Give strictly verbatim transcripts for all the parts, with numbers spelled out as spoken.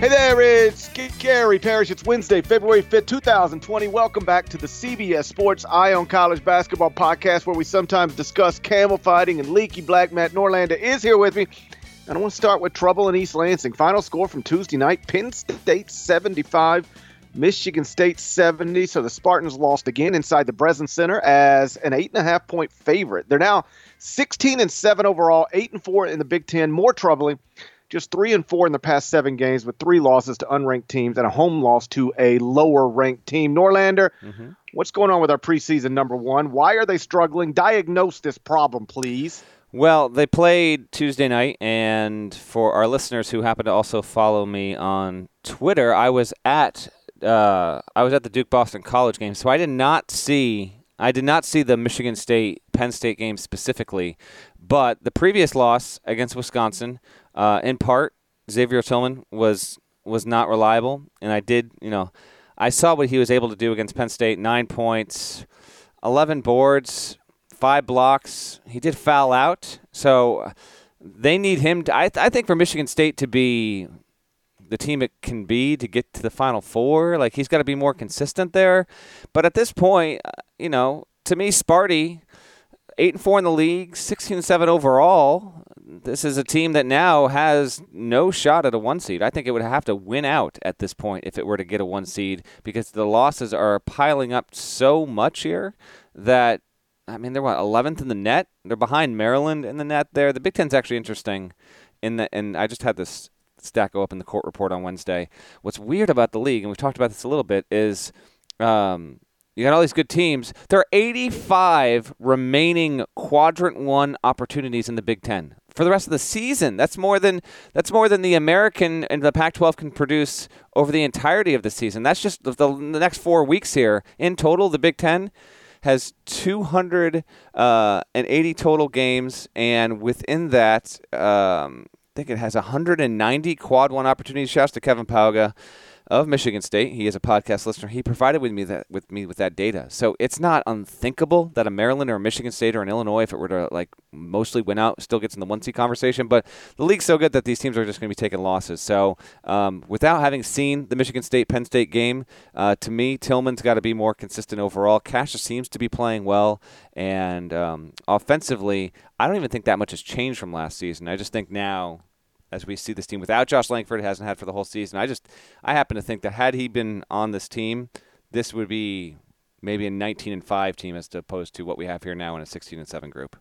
Hey there, it's Gary Parrish. It's Wednesday, February fifth, twenty twenty. Welcome back to the C B S Sports Eye on College Basketball podcast, where we sometimes discuss camel fighting and leaky black. Matt Norlander is here with me. And I want to start with trouble in East Lansing. Final score from Tuesday night, Penn State seventy-five, Michigan State seventy. So the Spartans lost again inside the Breslin Center as an eight and a half point favorite. They're now sixteen and seven overall, eight and four in the Big Ten. More troubling, just three and four in the past seven games with three losses to unranked teams and a home loss to a lower ranked team. Norlander, mm-hmm. What's going on with our preseason number one? Why are they struggling? Diagnose this problem, please. Well, they played Tuesday night, and for our listeners who happen to also follow me on Twitter, I was at uh, I was at the Duke Boston College game, so I did not see I did not see the Michigan State Penn State game specifically, but the previous loss against Wisconsin, uh, in part, Xavier Tillman was was not reliable, and I did you know I saw what he was able to do against Penn State: nine points, eleven boards, five blocks. He did foul out, so they need him to, I, th- I think for Michigan State to be the team it can be to get to the Final Four, like he's got to be more consistent there. But at this point, you know, to me, Sparty, eight and four in the league, sixteen and seven overall. This is a team that now has no shot at a one seed. I think it would have to win out at this point if it were to get a one seed, because the losses are piling up so much here that, I mean, they're what, eleventh in the net? They're behind Maryland in the net there. The Big Ten's actually interesting in the, and I just had this stat go up in the court report on Wednesday. What's weird about the league, and we've talked about this a little bit, is um, you got all these good teams. There are eighty-five remaining quadrant one opportunities in the Big Ten for the rest of the season. That's more than that's more than the American and the Pac twelve can produce over the entirety of the season. That's just the, the next four weeks here. In total, the Big Ten has two hundred eighty total games, and within that, um, I think it has one hundred ninety quad one opportunities. Shouts to Kevin Pauga of Michigan State. He is a podcast listener. He provided with me that with me with that data. So it's not unthinkable that a Maryland or a Michigan State or an Illinois, if it were to like mostly win out, still gets in the one seed conversation. But the league's so good that these teams are just going to be taking losses. So um, without having seen the Michigan State Penn State game, uh, to me, Tillman's got to be more consistent overall. Cassius seems to be playing well, and um, offensively, I don't even think that much has changed from last season. I just think now, as we see this team without Josh Langford, it hasn't had for the whole season. I just, I happen to think that had he been on this team, this would be maybe a nineteen and five team as opposed to what we have here now in a sixteen and seven group.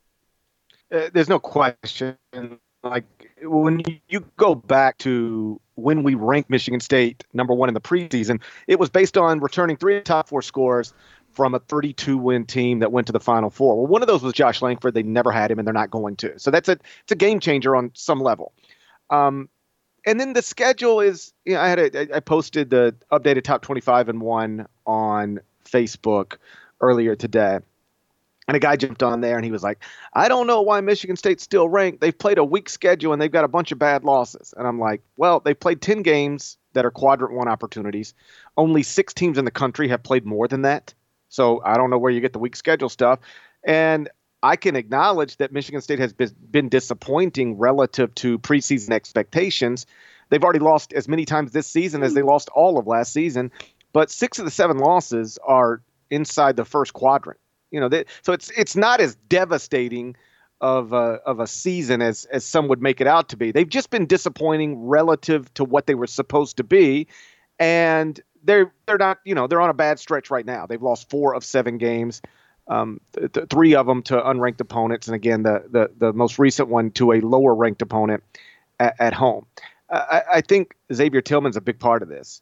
Uh, there's no question. Like when you go back to when we ranked Michigan State number one in the preseason, it was based on returning three top four scores from a thirty-two win team that went to the Final Four. Well, one of those was Josh Langford. They never had him, and they're not going to. So that's a it's a game changer on some level. Um, and then the schedule is, you know, I had a, I posted the updated top twenty-five and one on Facebook earlier today. And a guy jumped on there and he was like, I don't know why Michigan State's still ranked. They've played a weak schedule and they've got a bunch of bad losses. And I'm like, well, they've played ten games that are quadrant one opportunities. Only six teams in the country have played more than that. So I don't know where you get the weak schedule stuff. And I can acknowledge that Michigan State has been disappointing relative to preseason expectations. They've already lost as many times this season as they lost all of last season, but six of the seven losses are inside the first quadrant. You know, they, so it's it's not as devastating of a, of a season as as some would make it out to be. They've just been disappointing relative to what they were supposed to be, and they're they're not. You know, they're on a bad stretch right now. They've lost four of seven games. Um, th- th- three of them to unranked opponents, and again, the the, the most recent one to a lower ranked opponent at, at home. Uh, I, I think Xavier Tillman's a big part of this.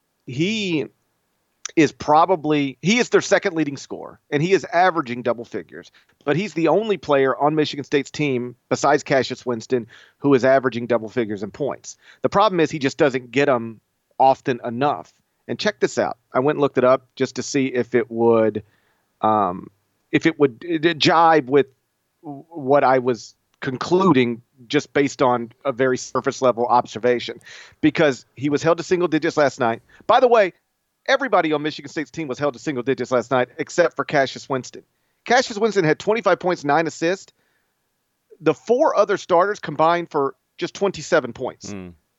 He is probably he is their second leading scorer, and he is averaging double figures. But he's the only player on Michigan State's team besides Cassius Winston who is averaging double figures in points. The problem is he just doesn't get them often enough. And check this out. I went and looked it up just to see if it would. Um, if it would it jibe with what I was concluding just based on a very surface level observation, because he was held to single digits last night. By the way, everybody on Michigan State's team was held to single digits last night except for Cassius Winston. Cassius Winston had twenty-five points, nine assists. The four other starters combined for just twenty-seven points. Mm.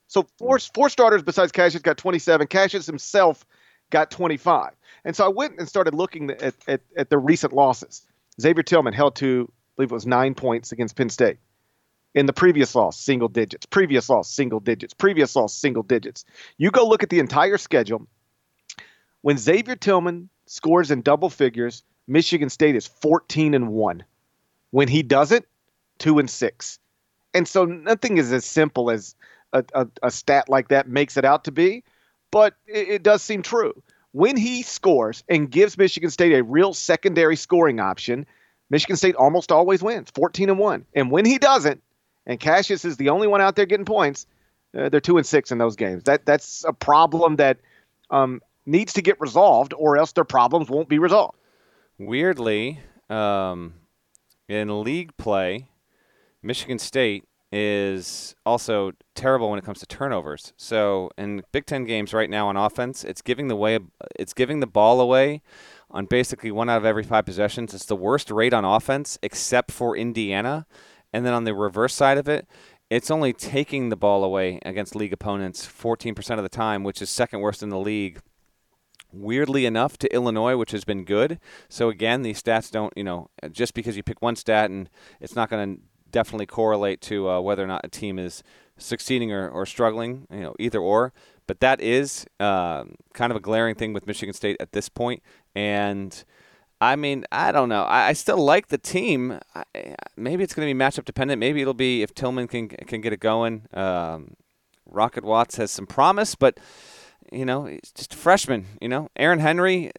So four four starters besides Cassius got twenty-seven. Cassius himself got twenty-five. And so I went and started looking at, at, at the recent losses. Xavier Tillman held to, I believe it was nine points against Penn State. In the previous loss, single digits. Previous loss, single digits. Previous loss, single digits. You go look at the entire schedule. When Xavier Tillman scores in double figures, Michigan State is fourteen and one. When he doesn't, two and six. And so nothing is as simple as a, a, a stat like that makes it out to be, but it, it does seem true. When he scores and gives Michigan State a real secondary scoring option, Michigan State almost always wins, fourteen and one. And when he doesn't, and Cassius is the only one out there getting points, uh, they're two and six in those games. That that's a problem that um, needs to get resolved, or else their problems won't be resolved. Weirdly, um, in league play, Michigan State is also terrible when it comes to turnovers. So in Big Ten games right now on offense, it's giving the way it's giving the ball away on basically one out of every five possessions. It's the worst rate on offense, except for Indiana. And then on the reverse side of it, it's only taking the ball away against league opponents fourteen percent of the time, which is second worst in the league. Weirdly enough, to Illinois, which has been good. So again, these stats don't, you know, just because you pick one stat and it's not going to definitely correlate to uh, whether or not a team is succeeding or, or struggling, you know, either or. But that is uh, kind of a glaring thing with Michigan State at this point. And I mean, I don't know. I, I still like the team. I, maybe it's going to be matchup dependent. Maybe it'll be if Tillman can can get it going. Um, Rocket Watts has some promise, but you know, he's just a freshman. You know, Aaron Henry,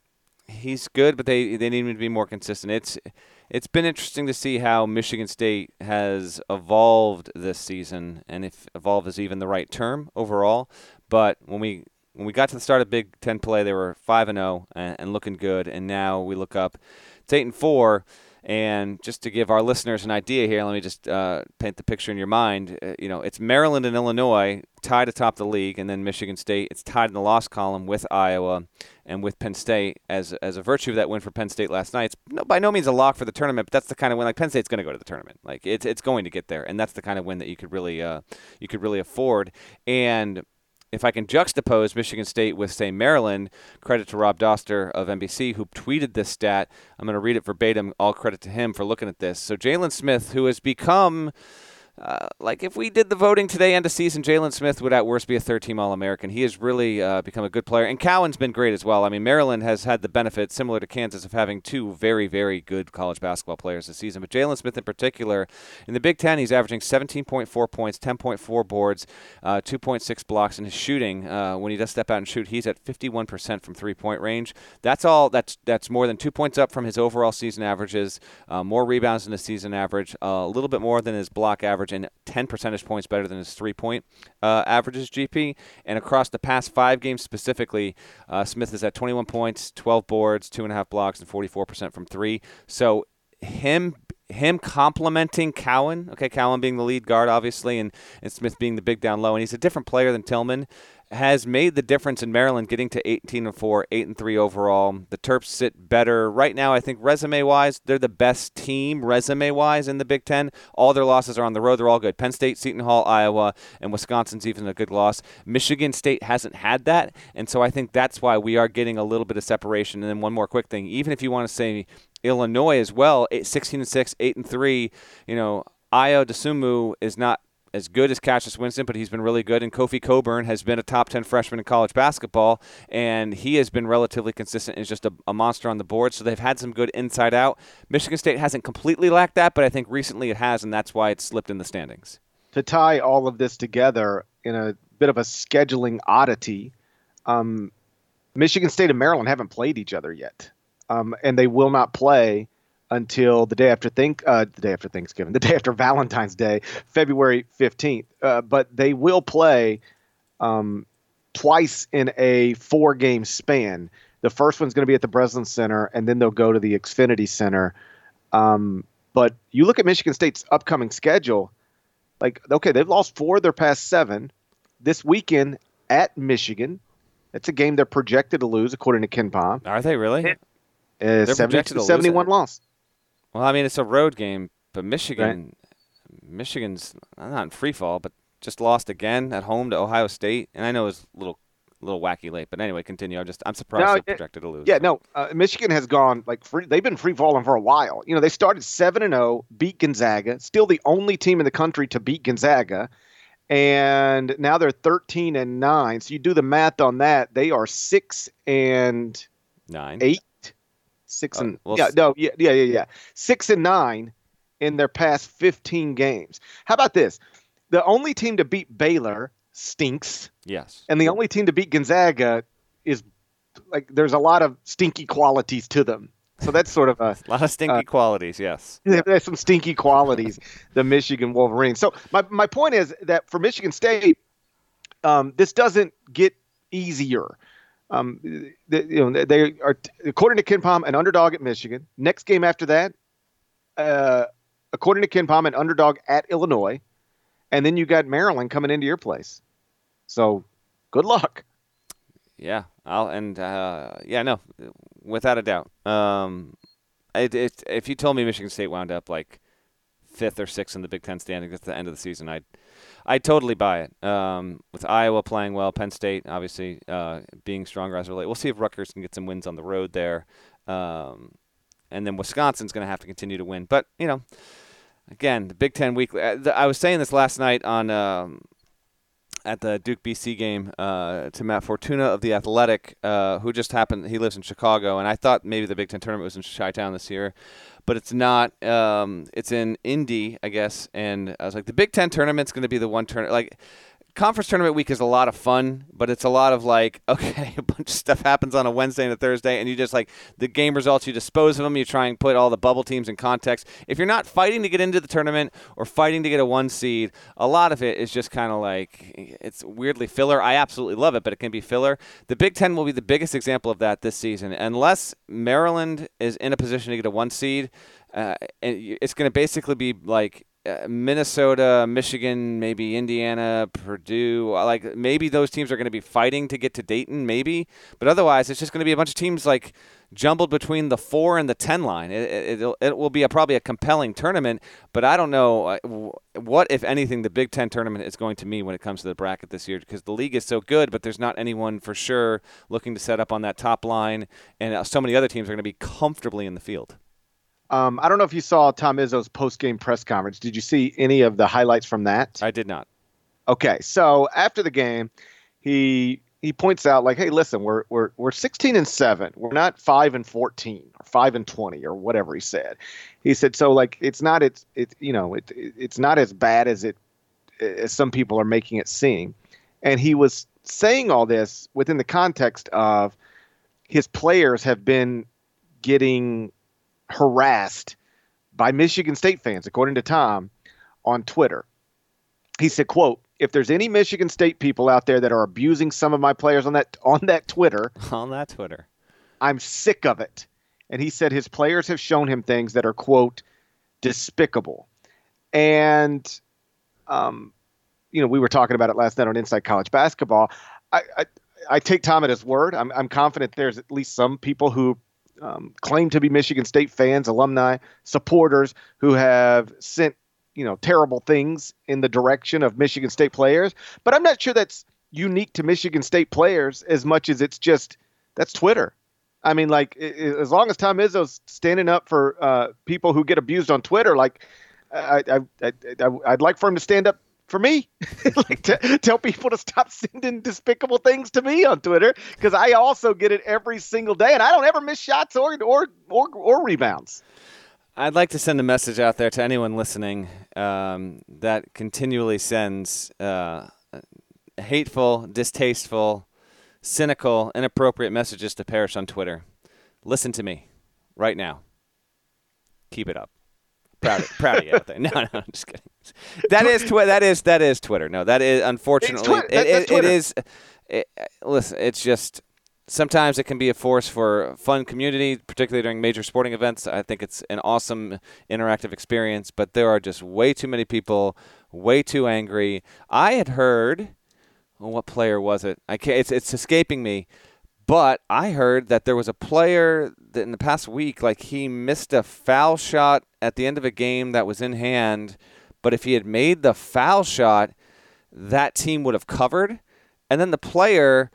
he's good, but they they need him to be more consistent. It's it's been interesting to see how Michigan State has evolved this season, and if evolved is even the right term overall. But when we When we got to the start of Big Ten play, they were five and oh and, and looking good. And now we look up, it's eight and four. And just to give our listeners an idea here, let me just uh, paint the picture in your mind. Uh, you know, it's Maryland and Illinois tied atop the league, and then Michigan State. It's tied in the loss column with Iowa and with Penn State as as a virtue of that win for Penn State last night. It's no, by no means a lock for the tournament, but that's the kind of win. Like Penn State's going to go to the tournament. Like it's it's going to get there, and that's the kind of win that you could really uh, you could really afford. And if I can juxtapose Michigan State with, say, Maryland, credit to Rob Doster of N B C, who tweeted this stat. I'm going to read it verbatim. All credit to him for looking at this. So Jalen Smith, who has become, uh, like if we did the voting today end of season, Jalen Smith would at worst be a third-team All-American. He has really uh, become a good player. And Cowan's been great as well. I mean, Maryland has had the benefit, similar to Kansas, of having two very, very good college basketball players this season. But Jalen Smith in particular, in the Big Ten, he's averaging seventeen point four points, ten point four boards, uh, two point six blocks. And his shooting, uh, when he does step out and shoot, he's at fifty-one percent from three-point range. That's all. That's that's more than two points up from his overall season averages, uh, more rebounds than his season average, uh, a little bit more than his block average, and ten percentage points better than his three-point uh, averages, G P. And across the past five games specifically, uh, Smith is at twenty-one points, twelve boards, two and a half blocks, and forty-four percent from three. So him him complementing Cowan, okay, Cowan being the lead guard, obviously, and, and Smith being the big down low, and he's a different player than Tillman, has made the difference in Maryland getting to eighteen and four, eight and three overall. The Terps sit better right now. I think resume-wise, they're the best team resume-wise in the Big Ten. All their losses are on the road. They're all good. Penn State, Seton Hall, Iowa, and Wisconsin's even a good loss. Michigan State hasn't had that, and so I think that's why we are getting a little bit of separation. And then one more quick thing. Even if you want to say Illinois as well, sixteen and six, eight and three, you know, Ayo Dosunmu is not as good as Cassius Winston, but he's been really good. And Kofi Coburn has been a top ten freshman in college basketball, and he has been relatively consistent as just a, a monster on the board. So they've had some good inside out. Michigan State hasn't completely lacked that, but I think recently it has, and that's why it's slipped in the standings. To tie all of this together in a bit of a scheduling oddity, um, Michigan State and Maryland haven't played each other yet, um, and they will not play until the day after think uh, the day after Thanksgiving, the day after Valentine's Day, February fifteenth. Uh, but they will play um, twice in a four-game span. The first one's going to be at the Breslin Center, and then they'll go to the Xfinity Center. Um, but you look at Michigan State's upcoming schedule, like, okay, they've lost four of their past seven. This weekend at Michigan, it's a game they're projected to lose, according to KenPom. Are they really? Uh, seventy to seventy-one loss. Well, I mean, it's a road game, but Michigan, right. Michigan's not in free fall, but just lost again at home to Ohio State, and I know it was a little little wacky late, but anyway, continue. I'm just I'm surprised No, they're it- projected to lose. Yeah, so. no. Uh, Michigan has gone like free. They've been free falling for a while. You know, they started seven and zero, beat Gonzaga, still the only team in the country to beat Gonzaga, and now they're thirteen and nine. So you do the math on that, they are six and Nine. eight, six Uh, and well, yeah, s- no, yeah, yeah, yeah, yeah, six and nine in their past fifteen games. How about this? The only team to beat Baylor stinks. Yes. And the only team to beat Gonzaga is like there's a lot of stinky qualities to them. So that's sort of a A lot of stinky uh, qualities, yes. there's some stinky qualities, the Michigan Wolverines. So my, my point is that for Michigan State, um, this doesn't get easier. Um, the, you know, they are, according to KenPom, an underdog at Michigan. Next game after that, uh, according to KenPom, an underdog at Illinois. And then you got Maryland coming into your place. So good luck. Yeah, I'll and uh, yeah, no, without a doubt. Um, it, it, if you told me Michigan State wound up like fifth or sixth in the Big Ten standings at the end of the season, I'd I'd totally buy it. Um, with Iowa playing well, Penn State obviously uh, being stronger as of late. We'll see if Rutgers can get some wins on the road there, um, and then Wisconsin's going to have to continue to win. But you know, again, the Big Ten weekly. I was saying this last night on. Um, at the Duke B C game uh, to Matt Fortuna of The Athletic, uh, who just happened, he lives in Chicago, and I thought maybe the Big Ten tournament was in Chi-Town this year, but it's not. Um, it's in Indy, I guess, and I was like, the Big Ten tournament's going to be the one tournament, like, conference tournament week is a lot of fun, but it's a lot of like, okay, a bunch of stuff happens on a Wednesday and a Thursday, and you just like the game results, you dispose of them, you try and put all the bubble teams in context. If you're not fighting to get into the tournament or fighting to get a one seed, a lot of it is just kind of like, it's weirdly filler. I absolutely love it, but it can be filler. The Big Ten will be the biggest example of that this season. Unless Maryland is in a position to get a one seed, uh, and it's going to basically be like, Uh, Minnesota, Michigan, maybe Indiana, Purdue. Like maybe those teams are going to be fighting to get to Dayton, maybe. But otherwise, it's just going to be a bunch of teams like jumbled between the four and the ten line. It it, it'll, it will be a, probably a compelling tournament. But I don't know uh, what, if anything, the Big Ten tournament is going to mean when it comes to the bracket this year, because the league is so good, but there's not anyone for sure looking to set up on that top line, and uh, so many other teams are going to be comfortably in the field. Um, I don't know if you saw Tom Izzo's post-game press conference. Did you see any of the highlights from that? I did not. Okay, so after the game, he he points out like, hey, listen, we're we're we're sixteen and seven. We're not five and fourteen or five and twenty or whatever he said. He said so like it's not it's it you know it, it it's not as bad as it as some people are making it seem. And he was saying all this within the context of his players have been getting harassed by Michigan State fans, according to Tom, on Twitter. He said, quote, if there's any Michigan State people out there that are abusing some of my players on that on that Twitter, on that Twitter, I'm sick of it. And he said his players have shown him things that are, quote, despicable. And, um, you know, we were talking about it last night on Inside College Basketball. I, I, I take Tom at his word. I'm, I'm confident there's at least some people who Um, claim to be Michigan State fans, alumni, supporters who have sent, you know, terrible things in the direction of Michigan State players. But I'm not sure that's unique to Michigan State players as much as it's just that's Twitter. I mean, like, it, as long as Tom Izzo's standing up for uh, people who get abused on Twitter, like, I, I, I, I, I'd like for him to stand up for me, like to tell people to stop sending despicable things to me on Twitter, because I also get it every single day, and I don't ever miss shots or or or, or rebounds. I'd like to send a message out there to anyone listening um, that continually sends uh, hateful, distasteful, cynical, inappropriate messages to Parrish on Twitter. Listen to me right now. Keep it up. Proud of, proud of you out there. No, no, I'm just kidding. That is twi- That is that is Twitter. No, that is unfortunately Twi- that, it, it, Twitter. it is. It, listen, it's just sometimes it can be a force for fun community, particularly during major sporting events. I think it's an awesome interactive experience, but there are just way too many people, way too angry. I had heard, well, what player was it? I can't. It's it's escaping me. But I heard that there was a player that in the past week, like he missed a foul shot at the end of a game that was in hand. But if he had made the foul shot, that team would have covered. And then the player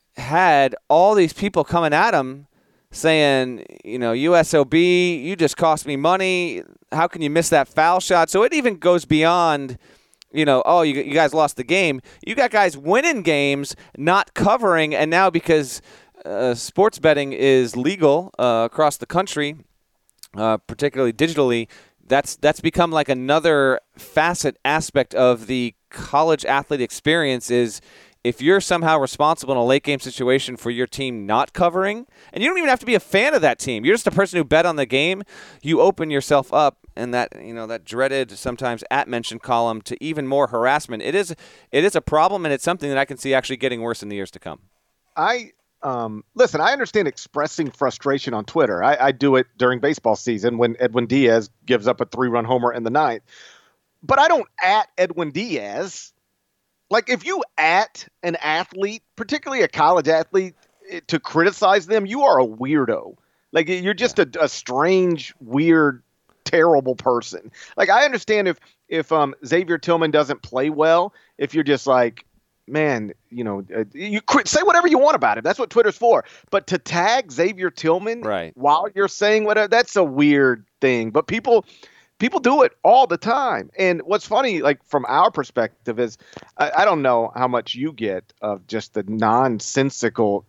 had all these people coming at him saying, you know, U S O B, you just cost me money. How can you miss that foul shot? So it even goes beyond, you know, oh, you, you guys lost the game. You got guys winning games, not covering, and now because uh, sports betting is legal uh, across the country, uh, particularly digitally, that's that's become like another facet aspect of the college athlete experience is if you're somehow responsible in a late game situation for your team not covering, and you don't even have to be a fan of that team, you're just a person who bet on the game, you open yourself up and that, you know, that dreaded sometimes at mention column to even more harassment. It is it is a problem, and it's something that I can see actually getting worse in the years to come. I um, listen, I understand expressing frustration on Twitter. I, I do it during baseball season when Edwin Diaz gives up a three-run homer in the ninth. But I don't at Edwin Diaz. Like, if you at an athlete, particularly a college athlete, to criticize them, you are a weirdo. Like, you're just a, a strange, weird, terrible person. Like, I understand if if um, Xavier Tillman doesn't play well, if you're just like, man, you know, uh, you crit- say whatever you want about it. That's what Twitter's for. But to tag Xavier Tillman right. while you're saying whatever, that's a weird thing. But people... People do it all the time. And what's funny, like from our perspective, is I, I don't know how much you get of just the nonsensical,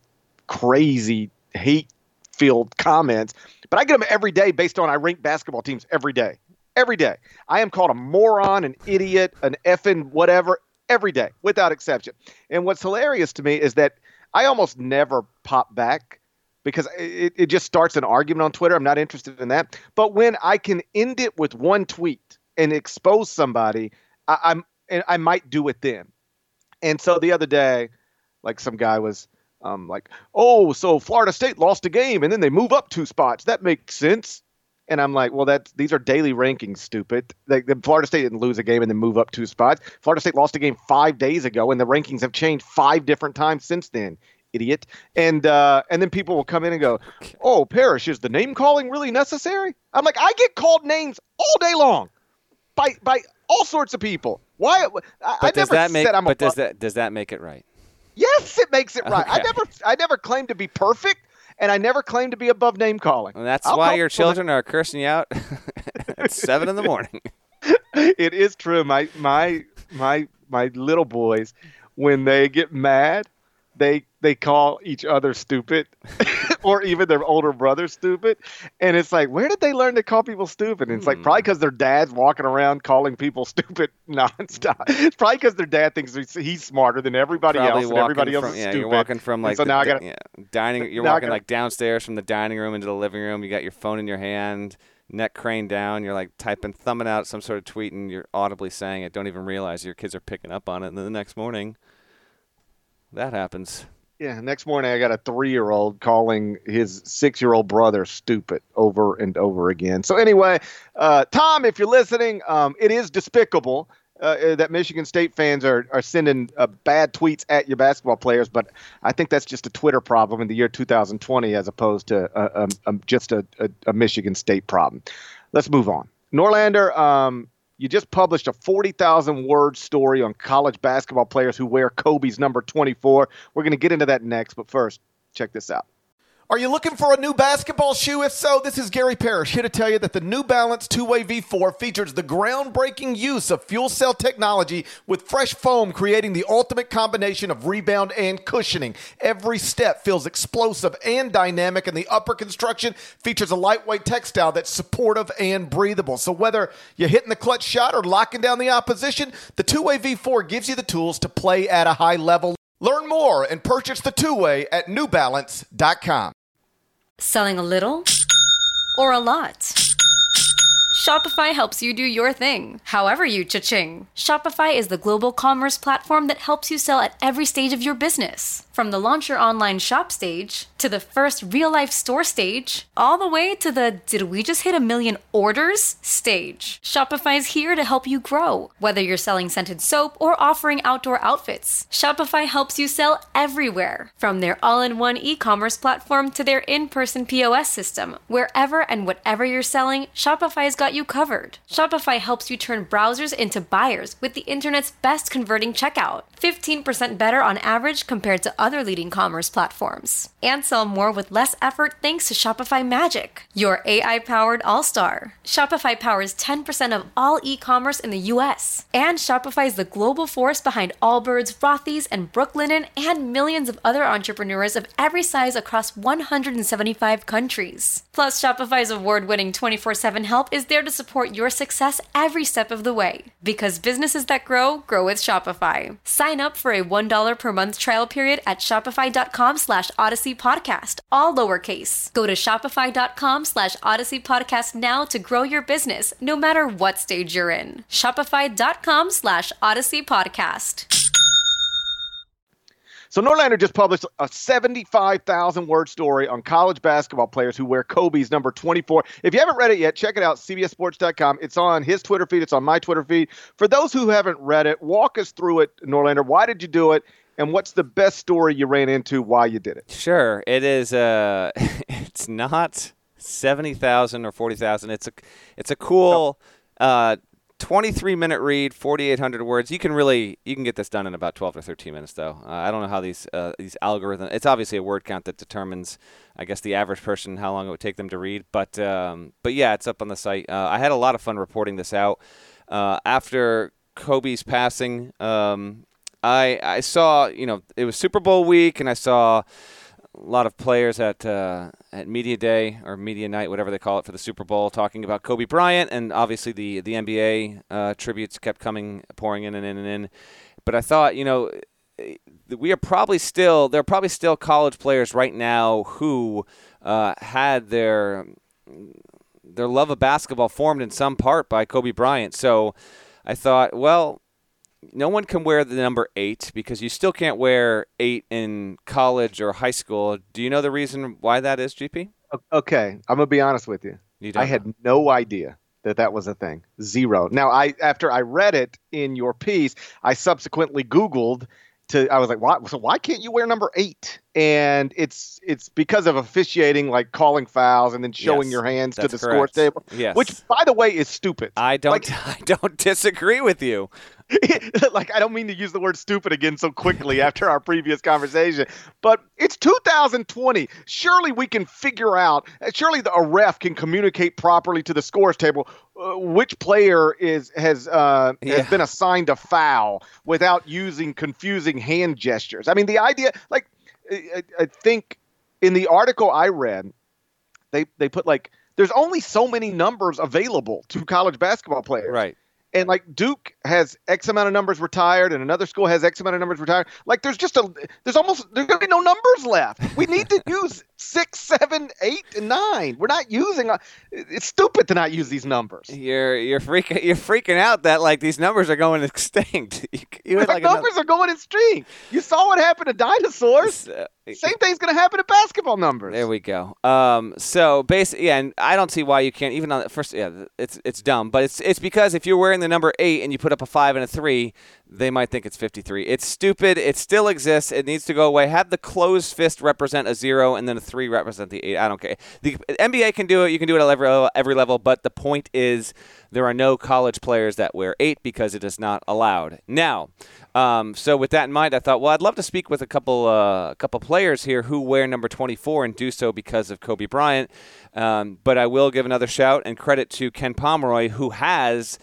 crazy, hate-filled comments, but I get them every day based on I rank basketball teams every day. Every day. I am called a moron, an idiot, an effing whatever, every day, without exception. And what's hilarious to me is that I almost never pop back, because it, it just starts an argument on Twitter. I'm not interested in that. But when I can end it with one tweet and expose somebody, I, I'm and I might do it then. And so the other day, like some guy was um, like, oh, so Florida State lost a game and then they move up two spots. That makes sense. And I'm like, well, that's these are daily rankings, stupid. Like, the Florida State didn't lose a game and then move up two spots. Florida State lost a game five days ago, and the rankings have changed five different times since then. Idiot. And uh, and then people will come in and go, oh, Parrish, is the name calling really necessary? I'm like, I get called names all day long by by all sorts of people. Why? I, I never that make, said I'm but a does that does that make it right? Yes, it makes it right. Okay. I never I never claimed to be perfect, and I never claimed to be above name calling. And that's I'll why call your children are cursing you out at seven in the morning. It is true. My my my my little boys, when they get mad, they they call each other stupid or even their older brother stupid. And it's like, where did they learn to call people stupid? And it's like, probably because their dad's walking around calling people stupid nonstop. It's probably because their dad thinks he's smarter than everybody Probably else and everybody else from, is yeah, stupid. You're walking from like so the, now I gotta, yeah, dining. You're now I walking gotta- like downstairs from the dining room into the living room. You got your phone in your hand, neck craned down. You're like typing, thumbing out some sort of tweet, and you're audibly saying it. Don't even realize your kids are picking up on it. And then the next morning, that happens. Yeah, next morning I got a three-year-old calling his six-year-old brother stupid over and over again. So anyway, uh, Tom, if you're listening, um, it is despicable uh, that Michigan State fans are are sending uh, bad tweets at your basketball players, but I think that's just a Twitter problem in the year two thousand twenty as opposed to uh, um, um, just a, a, a Michigan State problem. Let's move on. Norlander, um, you just published a forty thousand word story on college basketball players who wear Kobe's number twenty-four. We're going to get into that next, but first, check this out. Are you looking for a new basketball shoe? If so, this is Gary Parrish here to tell you that the New Balance two-way V four features the groundbreaking use of fuel cell technology with fresh foam, creating the ultimate combination of rebound and cushioning. Every step feels explosive and dynamic, and the upper construction features a lightweight textile that's supportive and breathable. So whether you're hitting the clutch shot or locking down the opposition, the two-way V four gives you the tools to play at a high level. Learn more and purchase the two-way at new balance dot com. Selling a little or a lot? Shopify helps you do your thing, however you cha-ching. Shopify is the global commerce platform that helps you sell at every stage of your business. From the launch your online shop stage, to the first real-life store stage, all the way to the did we just hit a million orders stage. Shopify is here to help you grow. Whether you're selling scented soap or offering outdoor outfits, Shopify helps you sell everywhere. From their all-in-one e-commerce platform to their in-person P O S system, wherever and whatever you're selling, Shopify's got you covered. Shopify helps you turn browsers into buyers with the internet's best converting checkout, fifteen percent better on average compared to other leading commerce platforms. And sell more with less effort thanks to Shopify Magic, your A I-powered all-star. Shopify powers ten percent of all e-commerce in the U S. And Shopify is the global force behind Allbirds, Rothy's, and Brooklinen, and millions of other entrepreneurs of every size across one hundred seventy-five countries. Plus, Shopify's award-winning twenty-four seven help is there to support your success every step of the way. Because businesses that grow, grow with Shopify. Sign up for a one dollar per month trial period at shopify.com slash Odyssey Podcast, all lowercase. Go to shopify.com slash Odyssey Podcast now to grow your business, no matter what stage you're in. Shopify.com slash Odyssey Podcast. So Norlander just published a seventy-five thousand word story on college basketball players who wear Kobe's number twenty-four. If you haven't read it yet, check it out, C B S Sports dot com. It's on his Twitter feed. It's on my Twitter feed. For those who haven't read it, walk us through it, Norlander. Why did you do it? And what's the best story you ran into while you did it? Sure. It is uh, it's not seventy thousand or forty thousand. It's a, it's a cool uh, twenty-three minute read, forty-eight hundred words. You can really you can get this done in about twelve or thirteen minutes, though. Uh, I don't know how these uh, these algorithms. It's obviously a word count that determines, I guess, the average person how long it would take them to read. But um, but yeah, it's up on the site. Uh, I had a lot of fun reporting this out uh, after Kobe's passing. Um, I I saw you know it was Super Bowl week, and I saw a lot of players at uh, at media day or media night, whatever they call it, for the Super Bowl, talking about Kobe Bryant, and obviously the the N B A uh, tributes kept coming, pouring in and in and in. But I thought, you know, we are probably still there are probably still college players right now who uh, had their their love of basketball formed in some part by Kobe Bryant. So I thought, well, no one can wear the number eight because you still can't wear eight in college or high school. Do you know the reason why that is, G P? Okay, I'm gonna be honest with you. You don't I had know. no idea that that was a thing. Zero. Now, I after I read it in your piece, I subsequently Googled. To, I was like, why? So why can't you wear number eight? And it's it's because of officiating, like calling fouls and then showing Yes, your hands to that's the score correct. table. Yes. Which, by the way, is stupid. I don't. Like, I don't disagree with you. like I don't mean to use the word stupid again so quickly after our previous conversation, but it's two thousand twenty. Surely we can figure out. Surely the, a ref can communicate properly to the scores table uh, which player is has uh, Yeah. has been assigned a foul without using confusing hand gestures. I mean, the idea, like, I, I think in the article I read, they they put like there's only so many numbers available to college basketball players. Right. And like Duke has X amount of numbers retired, and another school has X amount of numbers retired. Like there's just a there's almost there's gonna be no numbers left. We need to use six, seven, eight, and nine. We're not using. A, it's stupid to not use these numbers. You're you're freaking you're freaking out that like these numbers are going extinct. you, you had, The like, numbers are going extinct. You saw what happened to dinosaurs. another- Same thing's gonna happen to basketball numbers. There we go. Um, so basically, yeah, and I don't see why you can't even on the first. Yeah, it's it's dumb, but it's it's because if you're wearing the number eight and you put up a five and a three, they might think it's fifty-three. It's stupid. It still exists. It needs to go away. Have the closed fist represent a zero and then a three represent the eight. I don't care. The N B A can do it. You can do it at every every level. But the point is, there are no college players that wear eight because it is not allowed. Now, um, so with that in mind, I thought, well, I'd love to speak with a couple uh, a couple players here who wear number twenty-four and do so because of Kobe Bryant. Um, but I will give another shout and credit to Ken Pomeroy, who has,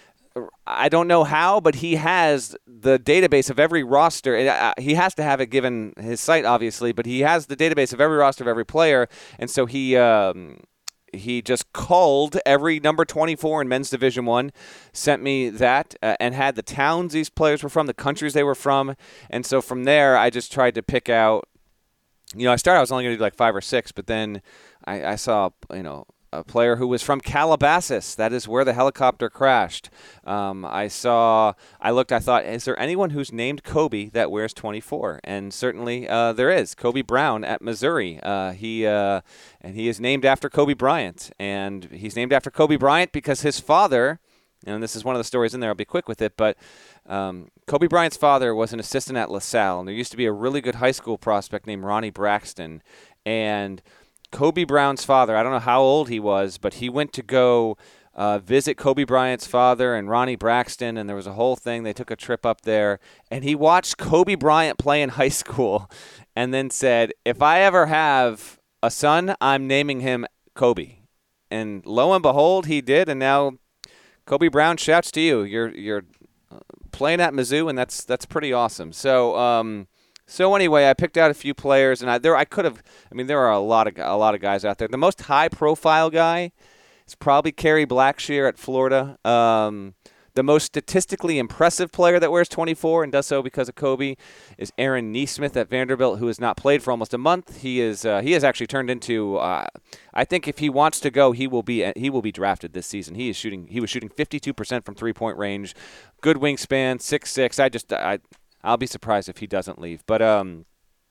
I don't know how, but he has the database of every roster. And, uh, he has to have it given his site, obviously, but he has the database of every roster of every player. And so he um, he just culled every number twenty-four in men's Division One, sent me that, uh, and had the towns these players were from, the countries they were from. And so from there, I just tried to pick out, you know, I started, I was only going to do like five or six, but then I, I saw, you know, a player who was from Calabasas. That is where the helicopter crashed. Um, I saw, I looked, I thought, is there anyone who's named Kobe that wears twenty-four? And certainly uh, there is. Kobe Brown at Missouri. Uh, he uh, and he is named after Kobe Bryant. And he's named after Kobe Bryant because his father, and this is one of the stories in there, I'll be quick with it, but um, Kobe Bryant's father was an assistant at LaSalle. And there used to be a really good high school prospect named Ronnie Braxton. And Kobe Brown's father, I don't know how old he was, but he went to go uh, visit Kobe Bryant's father and Ronnie Braxton, and there was a whole thing. They took a trip up there, and he watched Kobe Bryant play in high school and then said, if I ever have a son, I'm naming him Kobe. And lo and behold, he did, and now Kobe Brown shouts to you. You're you're playing at Mizzou, and that's that's pretty awesome. So, um, So anyway, I picked out a few players, and I there I could have. I mean, there are a lot of a lot of guys out there. The most high-profile guy is probably Kerry Blackshear at Florida. Um, the most statistically impressive player that wears twenty-four and does so because of Kobe is Aaron Nesmith at Vanderbilt, who has not played for almost a month. He is uh, he has actually turned into. Uh, I think if he wants to go, he will be he will be drafted this season. He is shooting. He was shooting fifty-two percent from three-point range. Good wingspan, six six. I just I. I'll be surprised if he doesn't leave. But um,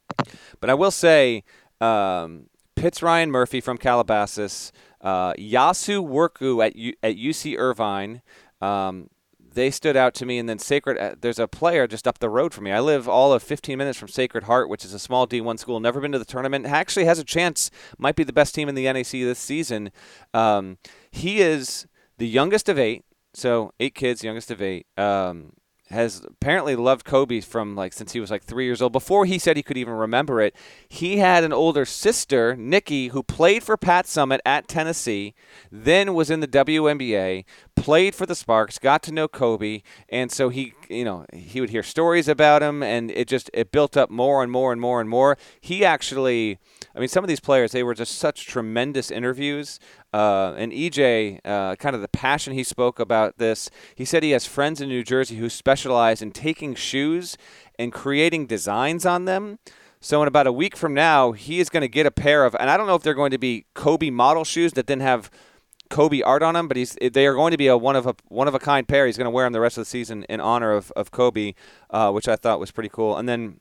but I will say, um, Pitt's Ryan Murphy from Calabasas, uh, Yasu Worku at U- at U C Irvine, um, they stood out to me. And then Sacred, uh, there's a player just up the road from me. I live all of fifteen minutes from Sacred Heart, which is a small D one school. Never been to the tournament. Actually has a chance. Might be the best team in the N A C this season. Um, he is the youngest of eight. So eight kids, youngest of eight. Um, has apparently loved Kobe from like since he was like three years old. Before he said he could even remember it, he had an older sister, Nikki, who played for Pat Summitt at Tennessee, then was in the W N B A, played for the Sparks, got to know Kobe, and so he, you know, he would hear stories about him, and it just it built up more and more and more and more. He actually, I mean, some of these players, they were just such tremendous interviews. Uh, and E J, uh, kind of the passion he spoke about this, he said he has friends in New Jersey who specialize in taking shoes and creating designs on them. So in about a week from now, he is going to get a pair of, and I don't know if they're going to be Kobe model shoes that then have Kobe art on them, but he's they are going to be a one of a one of a kind pair. He's going to wear them the rest of the season in honor of of Kobe, uh, which I thought was pretty cool. And then,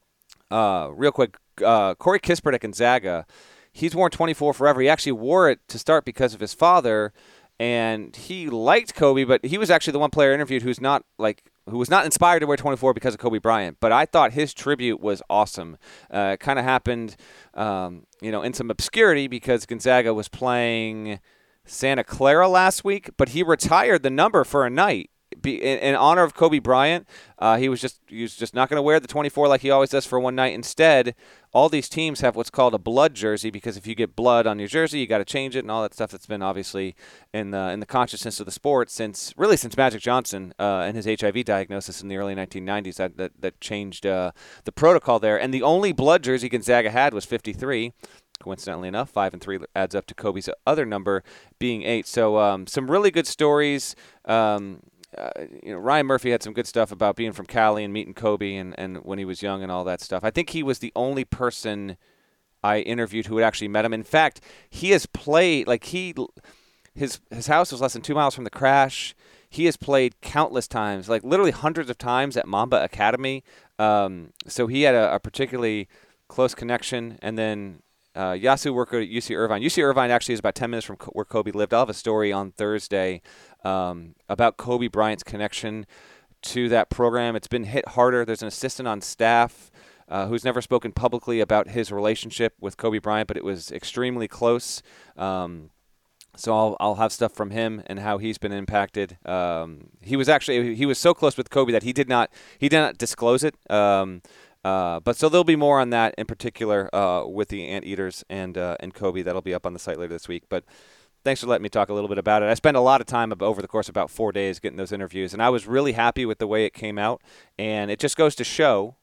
uh, real quick, uh, Corey Kispert at Gonzaga. He's worn twenty-four forever. He actually wore it to start because of his father, and he liked Kobe, but he was actually the one player interviewed who's not like who was not inspired to wear twenty-four because of Kobe Bryant. But I thought his tribute was awesome. Uh, it kind of happened, um, you know, in some obscurity because Gonzaga was playing Santa Clara last week, but he retired the number for a night. Be, in, in honor of Kobe Bryant, uh, he was just he was just not going to wear the twenty-four like he always does for one night. Instead, all these teams have what's called a blood jersey because if you get blood on your jersey, you got to change it and all that stuff that's been obviously in the in the consciousness of the sport since really since Magic Johnson uh, and his H I V diagnosis in the early nineteen nineties that that, that changed uh, the protocol there. And the only blood jersey Gonzaga had was fifty-three. Coincidentally enough, five and three adds up to Kobe's other number being eight. So um, some really good stories. Um, Uh, you know, Ryan Murphy had some good stuff about being from Cali and meeting Kobe and, and when he was young and all that stuff. I think he was the only person I interviewed who had actually met him. In fact, he has played, like he, his his house was less than two miles from the crash. He has played countless times, like literally hundreds of times at Mamba Academy. Um, so he had a, a particularly close connection. And then uh, Yasu worked at U C Irvine. U C Irvine actually is about ten minutes from co- where Kobe lived. I'll have a story on Thursday Um, about Kobe Bryant's connection to that program. It's been hit harder. There's an assistant on staff uh, who's never spoken publicly about his relationship with Kobe Bryant, but it was extremely close. Um, so I'll I'll have stuff from him and how he's been impacted. Um, he was actually he was so close with Kobe that he did not he did not disclose it. Um, uh, but so there'll be more on that in particular uh, with the Anteaters and uh, and Kobe. That'll be up on the site later this week. But thanks for letting me talk a little bit about it. I spent a lot of time over the course of about four days getting those interviews, and I was really happy with the way it came out. And it just goes to show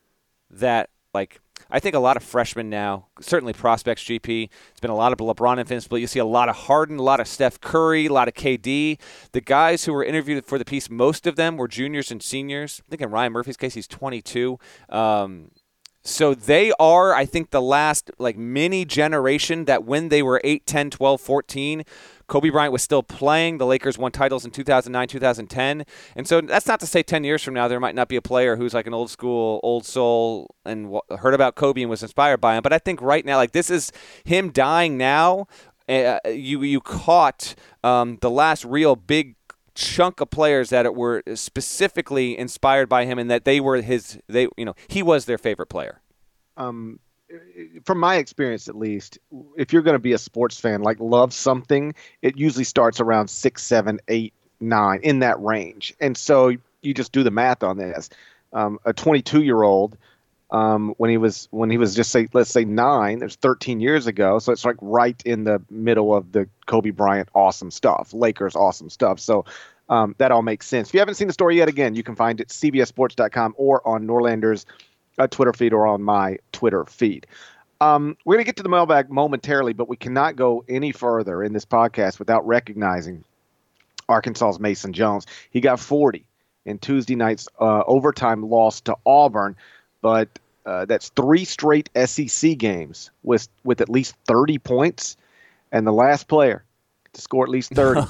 that, like, I think a lot of freshmen now, certainly prospects, G P, it's been a lot of LeBron infants, but you see a lot of Harden, a lot of Steph Curry, a lot of K D. The guys who were interviewed for the piece, most of them were juniors and seniors. I think in Ryan Murphy's case, he's twenty-two. Um, So they are, I think, the last like mini generation that when they were eight, ten, twelve, fourteen, Kobe Bryant was still playing. The Lakers won titles in two thousand nine, two thousand ten. And so that's not to say ten years from now there might not be a player who's like an old school, old soul and w- heard about Kobe and was inspired by him. But I think right now, like this is him dying now. Uh, you you caught um, the last real big chunk of players that were specifically inspired by him and that they were his, they you know, he was their favorite player. Um. From my experience, at least, if you're going to be a sports fan, like love something, it usually starts around six, seven, eight, nine, in that range. And so you just do the math on this. Um, a twenty-two-year-old, um, when he was when he was just say let's say nine, there's thirteen years ago, so it's like right in the middle of the Kobe Bryant awesome stuff, Lakers awesome stuff. So um, that all makes sense. If you haven't seen the story yet, again, you can find it C B S Sports dot com or on Norlander's a Twitter feed or on my Twitter feed. Um, we're going to get to the mailbag momentarily, but we cannot go any further in this podcast without recognizing Arkansas's Mason Jones. He got forty in Tuesday night's uh, overtime loss to Auburn, but uh, that's three straight S E C games with, with at least thirty points, and the last player to score at least thirty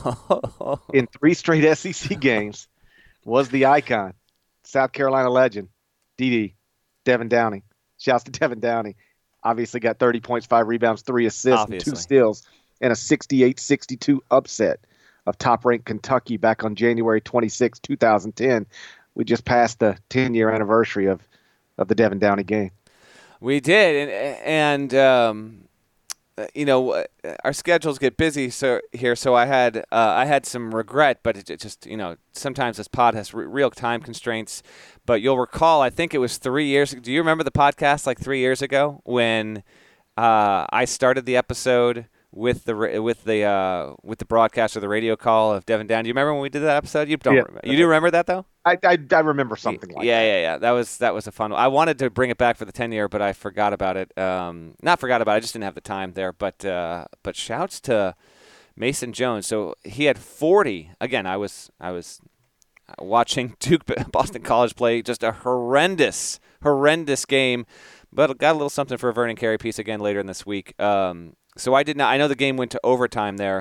in three straight S E C games was the icon, South Carolina legend, D D Devin Downey. Shouts to Devin Downey. Obviously got thirty points, five rebounds, three assists, Obviously. and two steals, and a sixty-eight sixty-two upset of top-ranked Kentucky back on January twenty-sixth, twenty ten. We just passed the ten-year anniversary of, of the Devin Downey game. We did, and, and um, you know, our schedules get busy so here, so I had uh, I had some regret, but it, it just, you know, sometimes this pod has re- real time constraints. But you'll recall, I think it was three years. Do you remember the podcast like three years ago when uh, I started the episode with the with the uh, with the broadcast or the radio call of Devin Downey? Do you remember when we did that episode? You don't. Yeah. Remember. You do remember that though? I, I, I remember something like yeah, that. Yeah, yeah, yeah. That was that was a fun one. I wanted to bring it back for the ten year, but I forgot about it. Um, not forgot about it. I just didn't have the time there. But uh, but shouts to Mason Jones. So he had forty. Again, I was I was. watching Duke Boston College play just a horrendous, horrendous game, but got a little something for a Vernon Carey piece again later in this week. Um, so I did not. I know the game went to overtime there.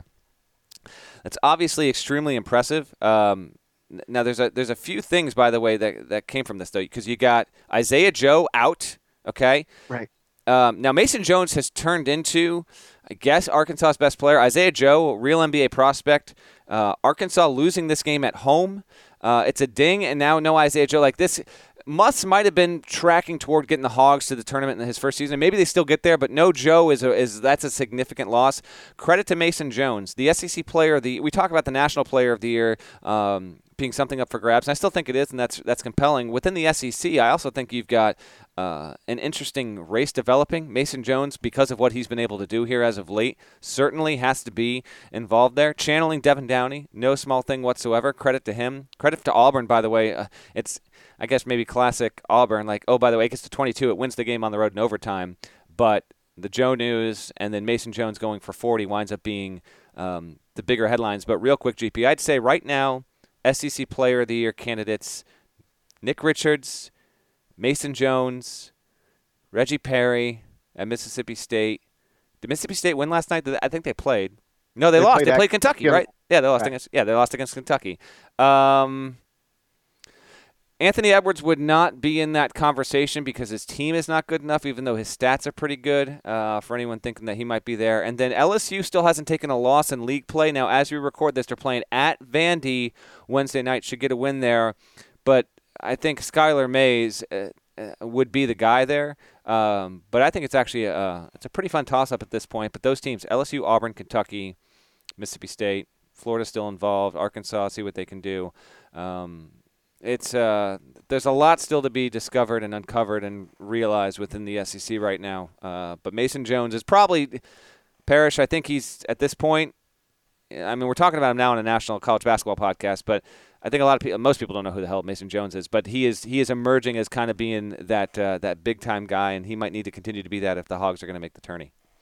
That's obviously extremely impressive. Um, now there's a there's a few things, by the way, that that came from this though, because you got Isaiah Joe out. Okay, Right. Um, now Mason Jones has turned into, I guess, Arkansas's best player. Isaiah Joe, real N B A prospect. Uh, Arkansas losing this game at home. Uh, it's a ding, and now no Isaiah Joe. Like this, Muss might have been tracking toward getting the Hogs to the tournament in his first season. Maybe they still get there, but no Joe is a, is that's a significant loss. Credit to Mason Jones, the S E C player of the. We talk about the National Player of the Year um, being something up for grabs, and I still think it is, and that's that's compelling. Within the S E C, I also think you've got uh, an interesting race developing. Mason Jones, because of what he's been able to do here as of late, certainly has to be involved there. Channeling Devin Downey, no small thing whatsoever. Credit to him. Credit to Auburn, by the way. Uh, it's, I guess, maybe classic Auburn. Like, oh, by the way, it gets to twenty-two. It wins the game on the road in overtime. But the Joe news and then Mason Jones going for forty winds up being um, the bigger headlines. But real quick, G P, I'd say right now, S E C Player of the Year candidates, Nick Richards, Mason Jones, Reggie Perry at Mississippi State. Did Mississippi State win last night? I think they played. No, they, They lost. played They at- played Kentucky, yeah. right? Yeah, they lost Right. against. Yeah, they lost against Kentucky. Um, Anthony Edwards would not be in that conversation because his team is not good enough, even though his stats are pretty good, uh, for anyone thinking that he might be there. And then L S U still hasn't taken a loss in league play. Now, as we record this, they're playing at Vandy Wednesday night. Should get a win there. But I think Skylar Mays uh, uh, would be the guy there. Um, but I think it's actually a, it's a pretty fun toss-up at this point. But those teams, L S U, Auburn, Kentucky, Mississippi State, Florida still involved, Arkansas, see what they can do. Um, It's uh, there's a lot still to be discovered and uncovered and realized within the S E C right now. Uh, but Mason Jones is probably Parrish. I think he's at this point. I mean, we're talking about him now on a national college basketball podcast, but I think a lot of people, most people don't know who the hell Mason Jones is. But he is he is emerging as kind of being that uh, that big time guy, and he might need to continue to be that if the Hogs are going to make the tourney.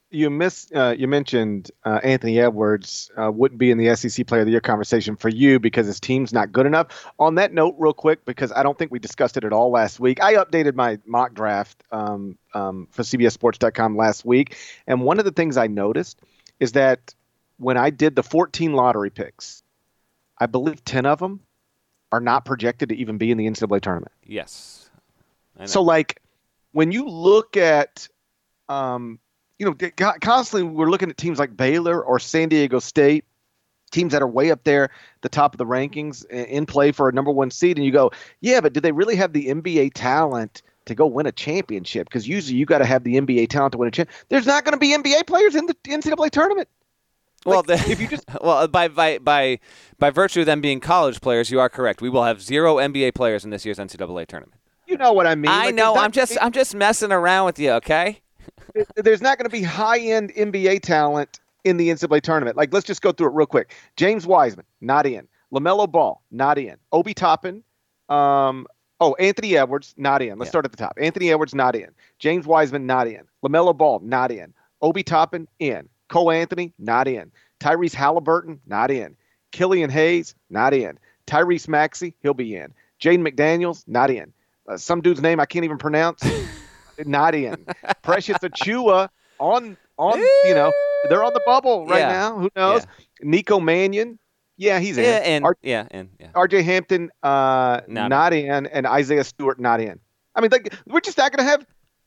you miss uh, you mentioned uh, Anthony Edwards uh, wouldn't be in the S E C Player of the Year conversation for you because his team's not good enough. On that note, real quick, because I don't think we discussed it at all last week, I updated my mock draft um, um, for C B S Sports dot com last week, and one of the things I noticed is that when I did the fourteen lottery picks, I believe ten of them are not projected to even be in the N C double A tournament. Yes. I know. So, like, when you look at um, you know, constantly we're looking at teams like Baylor or San Diego State, teams that are way up there, the top of the rankings in play for a number one seed. And you go, yeah, but do they really have the N B A talent to go win a championship? Because usually you got to have the N B A talent to win a championship. There's not going to be N B A players in the N C double A tournament. Well, like, the, if you just well, by by by by virtue of them being college players, you are correct. We will have zero N B A players in this year's N C double A tournament. You know what I mean? I like, know. not, I'm just I'm just messing around with you, okay? There's not going to be high-end N B A talent in the N C double A tournament. Like, let's just go through it real quick. James Wiseman, not in. LaMelo Ball, not in. Obi Toppin, um, oh, Anthony Edwards, not in. Let's Yeah. start at the top. Anthony Edwards, not in. James Wiseman, not in. LaMelo Ball, not in. Obi Toppin, in. Cole Anthony, not in. Tyrese Halliburton, not in. Killian Hayes, not in. Tyrese Maxey, he'll be in. Jaden McDaniels, not in. Uh, some dude's name I can't even pronounce, not in. Precious Achua on on you know they're on the bubble right Yeah. now. Who knows? Nico Mannion, yeah, he's in. Yeah, and R- yeah, and yeah. R J Hampton, uh, Not not, in, and Isaiah Stewart, not in. I mean, like, we're just not going to have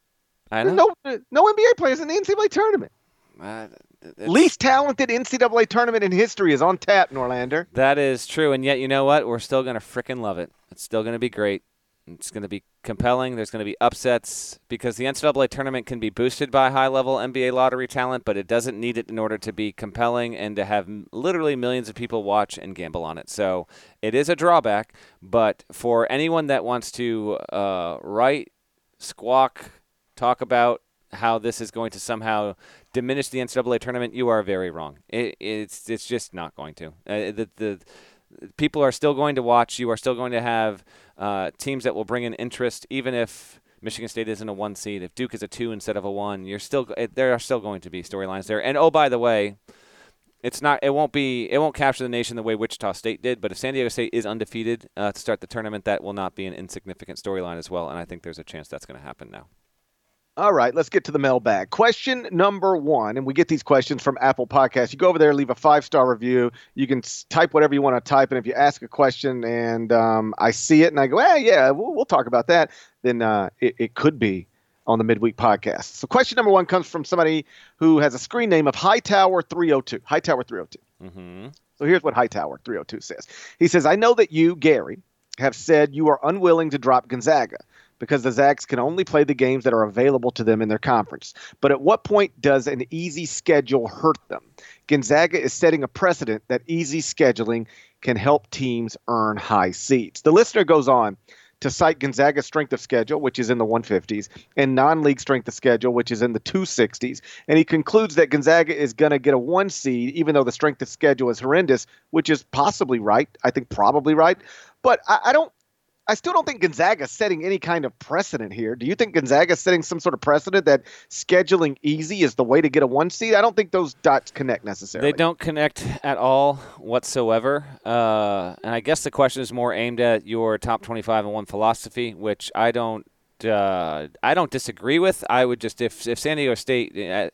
I there's know. no no N B A players in the N C double A tournament. Uh, it's- Least talented N C double A tournament in history is on tap, Norlander. That is true, and yet you know what? We're still gonna frickin' love it. It's still gonna be great. It's gonna be compelling. There's gonna be upsets because the N C double A tournament can be boosted by high-level N B A lottery talent, but it doesn't need it in order to be compelling and to have m- literally millions of people watch and gamble on it. So it is a drawback, but for anyone that wants to uh, write, squawk, talk about how this is going to somehow diminish the N C double A tournament, you are very wrong. It, it's it's just not going to. Uh, the the people are still going to watch. You are still going to have uh, teams that will bring in interest, even if Michigan State isn't a one seed. If Duke is a two instead of a one, you're still it, there are still going to be storylines there. And oh, by the way, it's not. It won't be. It won't capture the nation the way Wichita State did. But if San Diego State is undefeated uh, to start the tournament, that will not be an insignificant storyline as well. And I think there's a chance that's going to happen now. All right, let's get to the mailbag. Question number one, and we get these questions from Apple Podcasts. You go over there, leave a five-star review. You can s- type whatever you want to type, and if you ask a question and um, I see it and I go, eh, yeah, we'll, we'll talk about that, then uh, it, it could be on the Midweek Podcast. So question number one comes from somebody who has a screen name of Hightower three oh two. Hightower three oh two. Mm-hmm. So here's what Hightower three oh two says. He says, I know that you, Gary, have said you are unwilling to drop Gonzaga because the Zags can only play the games that are available to them in their conference. But at what point does an easy schedule hurt them? Gonzaga is setting a precedent that easy scheduling can help teams earn high seeds. The listener goes on to cite Gonzaga's strength of schedule, which is in the one fifties, and non-league strength of schedule, which is in the two sixties. And he concludes that Gonzaga is going to get a one seed, even though the strength of schedule is horrendous, which is possibly right. I think probably right. But I, I don't I still don't think Gonzaga is setting any kind of precedent here. Do you think Gonzaga is setting some sort of precedent that scheduling easy is the way to get a one seed? I don't think those dots connect necessarily. They don't connect at all whatsoever. Uh, and I guess the question is more aimed at your top twenty-five and one philosophy, which I don't uh, I don't disagree with. I would just if if San Diego State uh,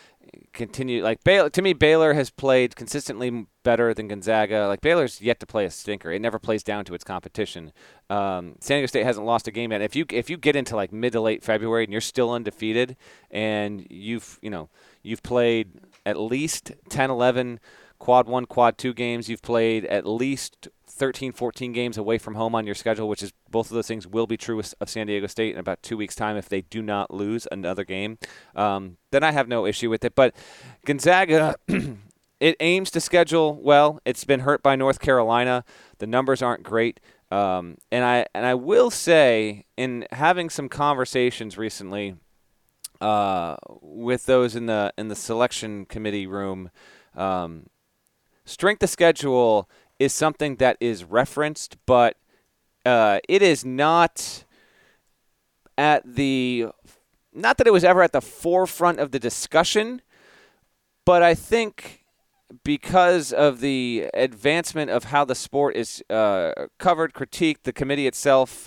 continue like Baylor, to me Baylor has played consistently better than Gonzaga. Like Baylor's yet to play a stinker. It never plays down to its competition. Um, San Diego State hasn't lost a game yet. If you if you get into like mid to late February and you're still undefeated and you've you know you've played at least ten, eleven quad one, quad two games, you've played at least thirteen, fourteen games away from home on your schedule, which is both of those things will be true of San Diego State in about two weeks' time if they do not lose another game. Um, then I have no issue with it. But Gonzaga, it aims to schedule well. It's been hurt by North Carolina. The numbers aren't great. Um, and I and I will say, in having some conversations recently uh, with those in the in the selection committee room, um, strength of schedule is something that is referenced, but uh, it is not at the not that it was ever at the forefront of the discussion, but I think because of the advancement of how the sport is uh, covered, critiqued, the committee itself,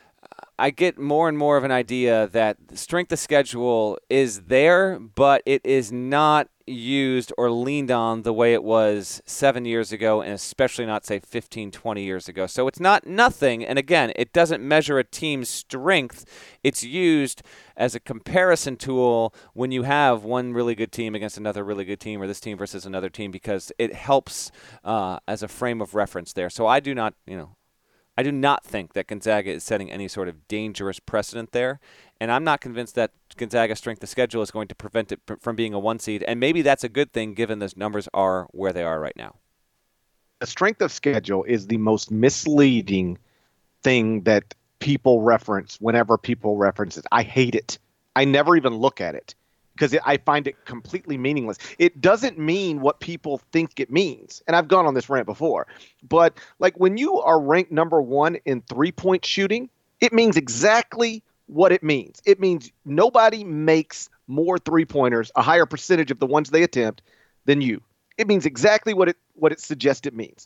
I get more and more of an idea that strength of schedule is there, but it is not used or leaned on the way it was seven years ago, and especially not, say, fifteen, twenty years ago. So it's not nothing. And again, it doesn't measure a team's strength. It's used as a comparison tool when you have one really good team against another really good team, or this team versus another team, because it helps uh, as a frame of reference there. So I do not, you know, I do not think that Gonzaga is setting any sort of dangerous precedent there, and I'm not convinced that Gonzaga's strength of schedule is going to prevent it from being a one seed, and maybe that's a good thing given those numbers are where they are right now. The strength of schedule is the most misleading thing that people reference whenever people reference it. I hate it. I never even look at it because I find it completely meaningless. It doesn't mean what people think it means. And I've gone on this rant before. But like when you are ranked number one in three-point shooting, it means exactly what it means. It means nobody makes more three-pointers, a higher percentage of the ones they attempt, than you. It means exactly what it what it suggests it means.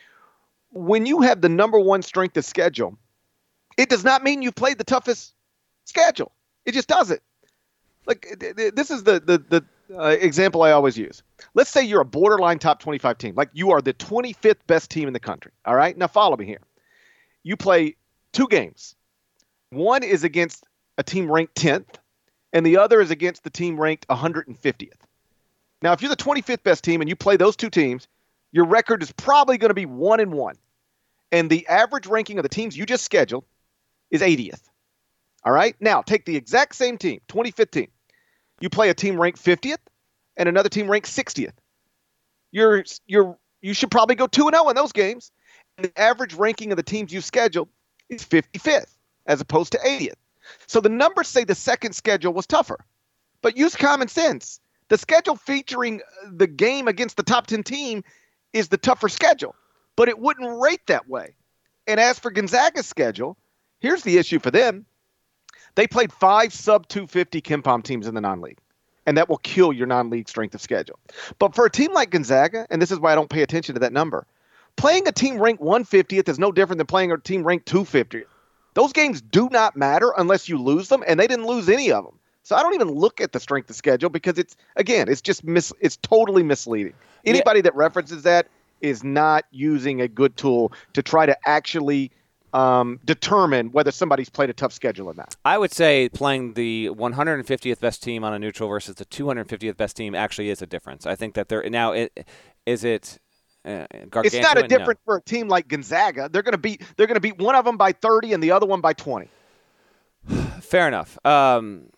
When you have the number one strength of schedule, it does not mean you've played the toughest schedule. It just doesn't. Like this is the the the uh, example I always use. Let's say you're a borderline top twenty-five team. Like you are the twenty-fifth best team in the country. All right. Now follow me here. You play two games. One is against a team ranked tenth, and the other is against the team ranked one hundred fiftieth. Now, if you're the twenty-fifth best team and you play those two teams, your record is probably going to be one and one, and the average ranking of the teams you just scheduled is eightieth. All right. Now take the exact same team, twenty-fifth team. You play a team ranked fiftieth and another team ranked sixtieth. You're you're you should probably go two and zero in those games. And the average ranking of the teams you scheduled is fifty-fifth as opposed to eightieth. So the numbers say the second schedule was tougher, but use common sense. The schedule featuring the game against the top ten team is the tougher schedule, but it wouldn't rate that way. And as for Gonzaga's schedule, here's the issue for them. They played five sub two fifty KenPom teams in the non-league, and that will kill your non-league strength of schedule. But for a team like Gonzaga, and this is why I don't pay attention to that number, playing a team ranked one hundred fiftieth is no different than playing a team ranked two hundred fiftieth. Those games do not matter unless you lose them, and they didn't lose any of them. So I don't even look at the strength of schedule because it's, again, it's just mis- it's totally misleading. Anybody yeah. that references that is not using a good tool to try to actually um, determine whether somebody's played a tough schedule or not. I would say playing the one hundred fiftieth best team on a neutral versus the two hundred fiftieth best team actually is a difference. I think that there now it, is it. Uh, it's not a difference no. for a team like Gonzaga. They're going to beat they're going to beat one of them by thirty and the other one by twenty. Fair enough. Um,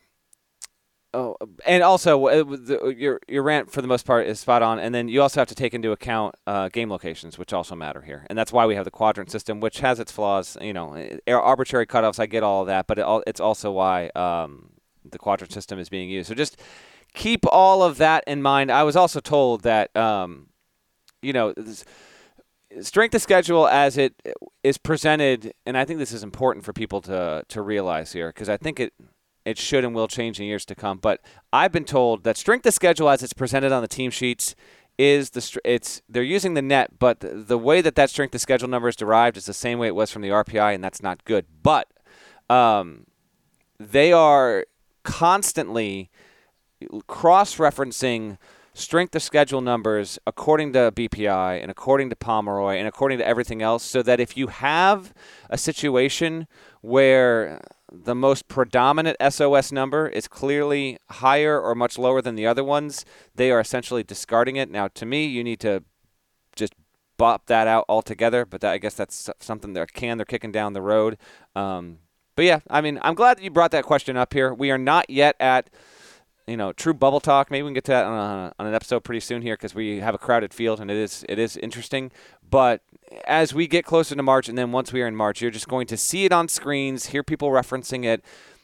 Oh, and also uh, the, your your rant for the most part is spot on, and then you also have to take into account uh, game locations, which also matter here, and that's why we have the quadrant system, which has its flaws. You know, arbitrary cutoffs, I get all of that, but it, it's also why um, the quadrant system is being used. So just keep all of that in mind. I was also told that um, you know. This, strength of schedule as it is presented, and I think this is important for people to to realize here, because I think it. It should and will change in years to come. But I've been told that strength of schedule as it's presented on the team sheets is the it's they're using the net, but the, the way that that strength of schedule number is derived is the same way it was from the R P I, and that's not good. But um, they are constantly cross-referencing strength of schedule numbers according to B P I and according to Pomeroy and according to everything else, so that if you have a situation where the most predominant S O S number is clearly higher or much lower than the other ones, they are essentially discarding it. Now, to me, you need to just bop that out altogether, but that, I guess that's something they're can they're kicking down the road. Um, but yeah, I mean, I'm glad that you brought that question up here. We are not yet at you know, true bubble talk. Maybe we can get to that on, a, on an episode pretty soon here, because we have a crowded field and it is it is interesting. But as we get closer to March, and then once we are in March, you're just going to see it on screens, hear people referencing it.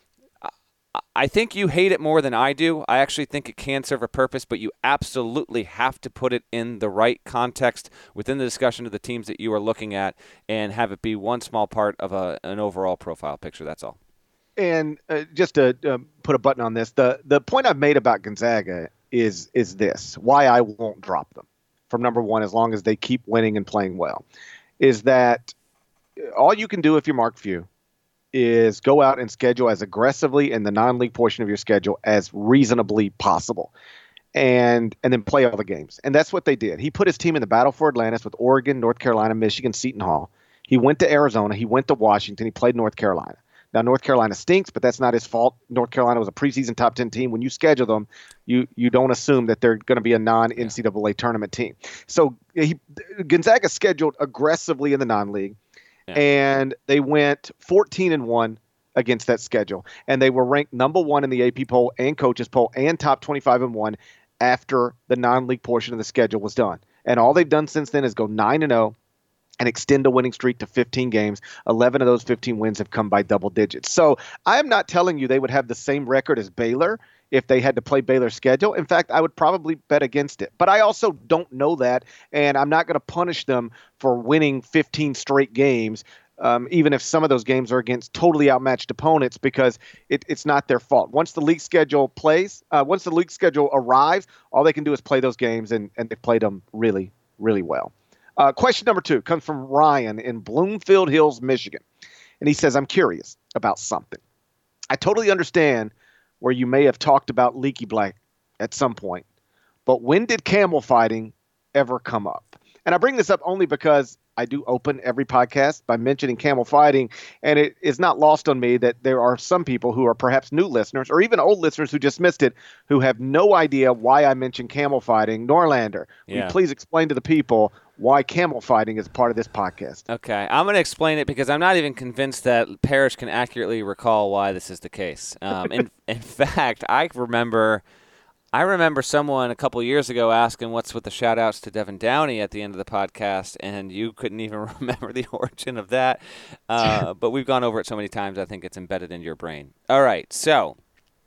I think you hate it more than I do. I actually think it can serve a purpose, but you absolutely have to put it in the right context within the discussion of the teams that you are looking at, and have it be one small part of a, an overall profile picture. That's all. And uh, just to uh, put a button on this, the the point I've made about Gonzaga is is this, why I won't drop them from number one as long as they keep winning and playing well, is that all you can do if you're Mark Few is go out and schedule as aggressively in the non-league portion of your schedule as reasonably possible. And and then play all the games. And that's what they did. He put his team in the battle for Atlantis with Oregon, North Carolina, Michigan, Seton Hall. He went to Arizona. He went to Washington. He played North Carolina. Now, North Carolina stinks, but that's not his fault. North Carolina was a preseason top ten team. When you schedule them, you you don't assume that they're going to be a non-N C double A tournament team. So he, Gonzaga scheduled aggressively in the non-league, yeah. and they went fourteen and one against that schedule. And they were ranked number one in the A P poll and coaches poll and top twenty-five and one after the non-league portion of the schedule was done. And all they've done since then is go nine and oh and extend a winning streak to fifteen games. eleven of those fifteen wins have come by double digits. So I am not telling you they would have the same record as Baylor if they had to play Baylor's schedule. In fact, I would probably bet against it. But I also don't know that, and I'm not going to punish them for winning fifteen straight games, um, even if some of those games are against totally outmatched opponents, because it, it's not their fault. Once the league schedule plays, uh, once the league schedule arrives, all they can do is play those games, and, and they've played them really, really well. Uh, question number two comes from Ryan in Bloomfield Hills, Michigan. And he says, I'm curious about something. I totally understand where you may have talked about Leaky Black at some point, but when did camel fighting ever come up? And I bring this up only because I do open every podcast by mentioning camel fighting, and it is not lost on me that there are some people who are perhaps new listeners or even old listeners who just missed it who have no idea why I mentioned camel fighting. Norlander, will yeah. you please explain to the people why camel fighting is part of this podcast? Okay, I'm going to explain it because I'm not even convinced that Parrish can accurately recall why this is the case. Um, in, in fact, I remember... I remember someone a couple years ago asking what's with the shout-outs to Devin Downey at the end of the podcast, and you couldn't even remember the origin of that. Uh, but we've gone over it so many times, I think it's embedded in your brain. All right, so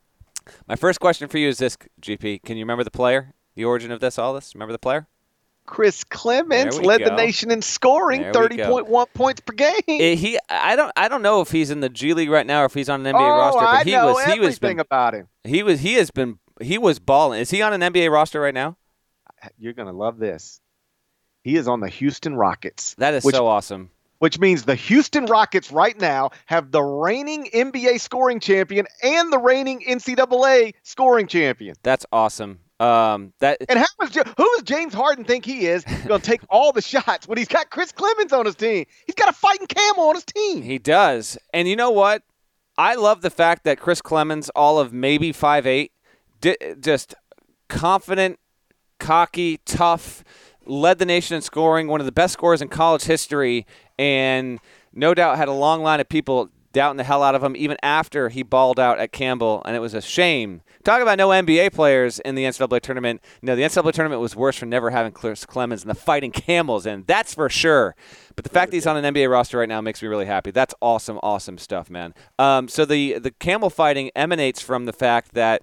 my first question for you is this, G P. Can you remember the player, the origin of this, all this? Remember the player? Chris Clemens led go. the nation in scoring, thirty point one points per game. It, he, I don't, I don't know if he's in the G League right now or if he's on an N B A oh, roster. But I he know was, he everything was been, about him. He was, he has been, he was balling. Is he on an N B A roster right now? You're gonna love this. He is on the Houston Rockets. That is which, so awesome. Which means the Houston Rockets right now have the reigning N B A scoring champion and the reigning N C double A scoring champion. That's awesome. Um, that and how is who does James Harden think he is going to take all the shots when he's got Chris Clemens on his team? He's got a fighting camel on his team. He does. And you know what? I love the fact that Chris Clemens, all of maybe five eight, di- just confident, cocky, tough, led the nation in scoring, one of the best scorers in college history, and no doubt had a long line of people doubting the hell out of him even after he balled out at Campbell, and it was a shame. Talk about no N B A players in the N C double A tournament. No, the N C double A tournament was worse for never having Chris Clemens and the fighting camels in. That's for sure. But the fact that he's on an N B A roster right now makes me really happy. That's awesome, awesome stuff, man. Um, so the, the camel fighting emanates from the fact that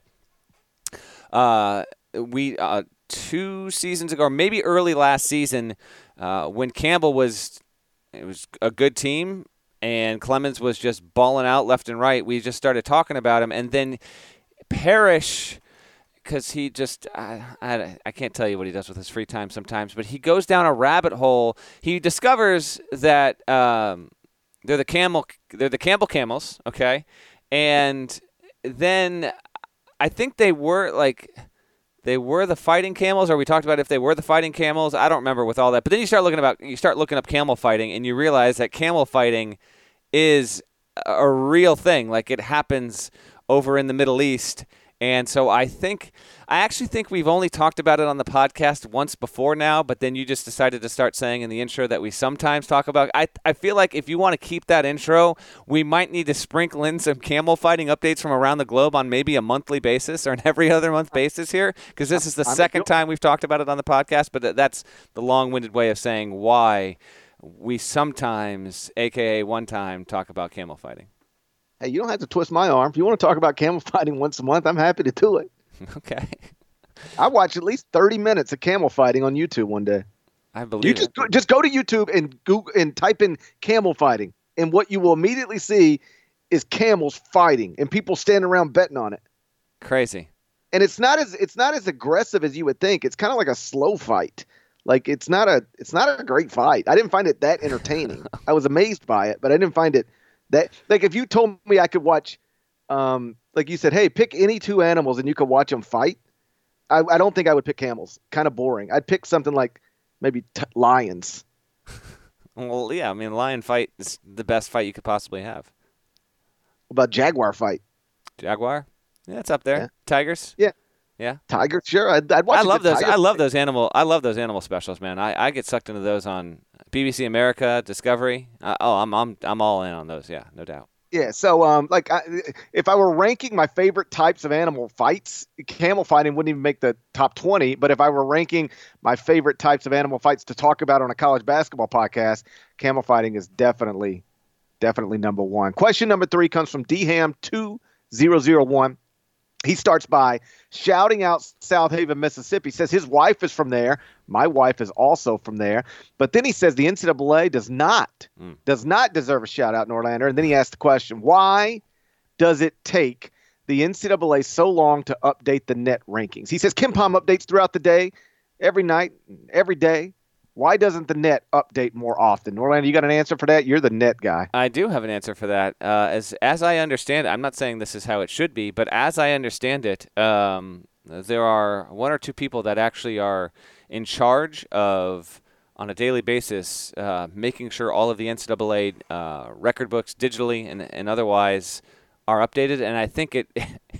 uh, we uh, two seasons ago, or maybe early last season, uh, when Campbell was it was a good team and Clemens was just balling out left and right, we just started talking about him. And then Parrish, because he just, I, I, I can't tell you what he does with his free time sometimes, but he goes down a rabbit hole. He discovers that um, they're the camel, they're the Campbell Camels, okay? And then I think they were like, they were the fighting camels, or we talked about if they were the fighting camels. I don't remember with all that. But then you start looking about, you start looking up camel fighting, and you realize that camel fighting is a real thing. Like it happens over in the Middle East. And so I think, I actually think we've only talked about it on the podcast once before now, but then you just decided to start saying in the intro that we sometimes talk about. I I feel like if you want to keep that intro, we might need to sprinkle in some camel fighting updates from around the globe on maybe a monthly basis or an every other month basis here, because this is the I'm second time we've talked about it on the podcast, but that's the long-winded way of saying why we sometimes, a k a one time, talk about camel fighting. Hey, you don't have to twist my arm. If you want to talk about camel fighting once a month, I'm happy to do it. Okay. I watch at least thirty minutes of camel fighting on YouTube one day. I believe you it. just go, just go to YouTube and Google and type in camel fighting, and what you will immediately see is camels fighting and people standing around betting on it. Crazy. and it's not as it's not as aggressive as you would think. It's kind of like a slow fight. Like it's not a it's not a great fight. I didn't find it that entertaining. I was amazed by it, but I didn't find it that like if you told me I could watch, um, like you said, hey, pick any two animals and you could watch them fight. I, I don't think I would pick camels. Kind of boring. I'd pick something like maybe t- lions. Well, yeah, I mean, lion fight is the best fight you could possibly have. What about jaguar fight? Jaguar? Yeah, it's up there. Yeah. Tigers? Yeah. Yeah. Tiger? Sure. I'd, I'd watch I a love good those. tiger I love fight. those animal. I love those animal specials, man. I, I get sucked into those on B B C America, Discovery. Uh, oh, I'm I'm I'm all in on those. Yeah, no doubt. Yeah, so um, like I, if I were ranking my favorite types of animal fights, camel fighting wouldn't even make the top twenty. But if I were ranking my favorite types of animal fights to talk about on a college basketball podcast, camel fighting is definitely, definitely number one. Question number three comes from D Ham two zero zero one. He starts by shouting out South Haven, Mississippi. Says his wife is from there. My wife is also from there. But then he says the N C double A does not, mm. does not deserve a shout out in Orlando. And then he asks the question, why does it take the N C double A so long to update the net rankings? He says KenPom updates throughout the day, every night, every day. Why doesn't the net update more often? Orlando, you got an answer for that? You're the net guy. I do have an answer for that. Uh, as as I understand it, I'm not saying this is how it should be, but as I understand it, um, there are one or two people that actually are in charge of, on a daily basis, uh, making sure all of the N C double A uh, record books digitally and, and otherwise are updated. And I think it